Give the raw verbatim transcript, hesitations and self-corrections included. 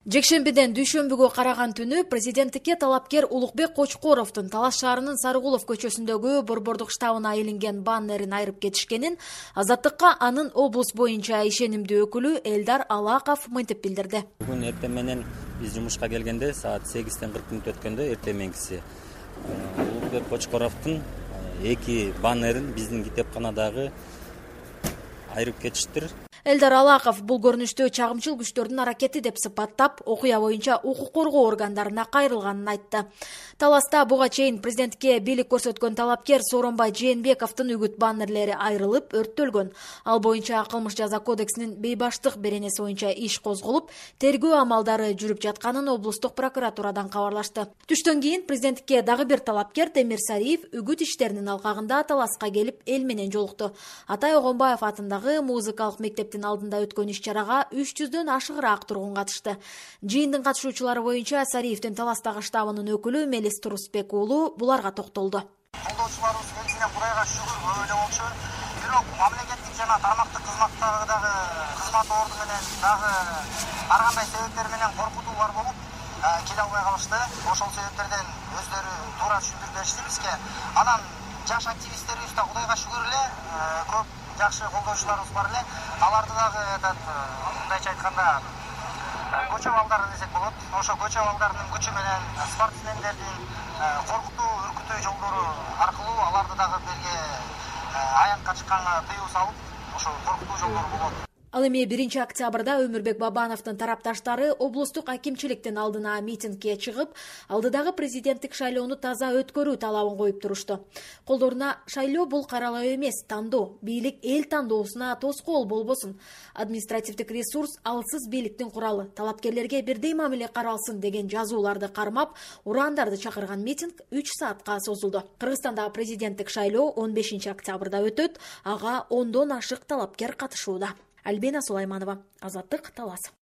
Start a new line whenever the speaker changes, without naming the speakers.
Жекшембиден дүйшөмбүгө караган түнү президенттикке талапкер Улукбек Кочкоровдун Талас шаарынын Сарыгулов көчөсүндөгү борбордук штабына илинген баннерин айрып кетишкенин Азаттыкка анын облус боюнча ишенимдүү өкүлү Элдар Алаков мынтип билдирди.
Бүгүн эртең менен биз жумушка келгенде саат сегизден кырк мүнөт өткөндө эртең мененкиси Улукбек Кочкоровдун эки баннерин биздин китепканадагы айрып кетиштир.
Элдар Алаков бул көрүнүштү чагымчыл күчтөрдүн аракети деп сыпаттап, окуя боюнча укук коргоо органдарына кайрылганын айтты. Таласта буга чейин президентке бийлик көрсөткөн талапкер Сооронбай Жээнбековдун үгүт баннерлери айрылып, өрттөлгөн. Ал боюнча кылмыш жаза кодексинин бейбаштык беренеси боюнча иш козголуп, тергөө амалдары жүрүп жатканын облустук прокуратурадан кабарлашты. Түштөн кийин президентке дагы бир талапкер Темир Сариев үгүт иштеринин алкагында Таласка келип эл менен жолукту. Атай Огонбаев атындагы музыкалык мектептин алдында өткөн иш-чарага үч жүздөн ашыгыраак тургун катышты. Жыйындын катышуучулары боюнча Сариевдин Таластагы штабынын өкүлү Мелис Турусбек уулу буларга токтолду.
Колдоочуларыбыз кенжене Кудайга шүгүр өлө болчу. Бирок мамлекеттик жана тармактык кызматтагы кызмат орду менен дагы ар кандай себептер менен коркутуулар болуп келе албай калышты. Ошол себептерден өздөрү туура түшүндүрүп беришти бизге. Анан жаш активисттерибиз да Кудайга шүгүр эле көп жакшы колдоочуларыбыз бар эле. Аларды дагы этот мындайча айтканда көчө балдары десек болот. Ошо көчө балдарынын күчү менен спортсмендердин коркутуу, үркүтүү жолдору аркылуу аларды дагы берге аянтка чыкканга тыюу салып, ошо коркутуу жолдору болот.
Ал эми биринчи октябрда Өмүрбек Бабановдун тарапташтары облустук акимчиликтин алдына митингге чыгып, алдыдагы президенттик шайлоону таза өткөрүү талабын коюп турушту. Колдоруна шайлоо бул каралоо эмес, тандоо, бийлик эл тандоосуна тоскоол болбосун, административдик ресурс алсыз бийликтин куралы, талапкерлерге бирдей мамиле каралсын деген жазууларды кармап, урандарды чакырган митинг үч саатка созулду. Кыргызстанда президенттик шайлоо он бешинчи октябрда өтөт, ага ондон ашык талапкер катышууда. Альбина Сулайманова, Азаттык, Талас.